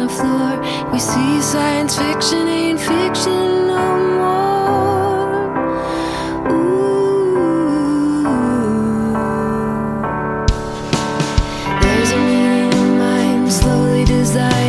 the floor. We see science fiction ain't fiction no more. Ooh. There's a meaning in mind slowly dissolving.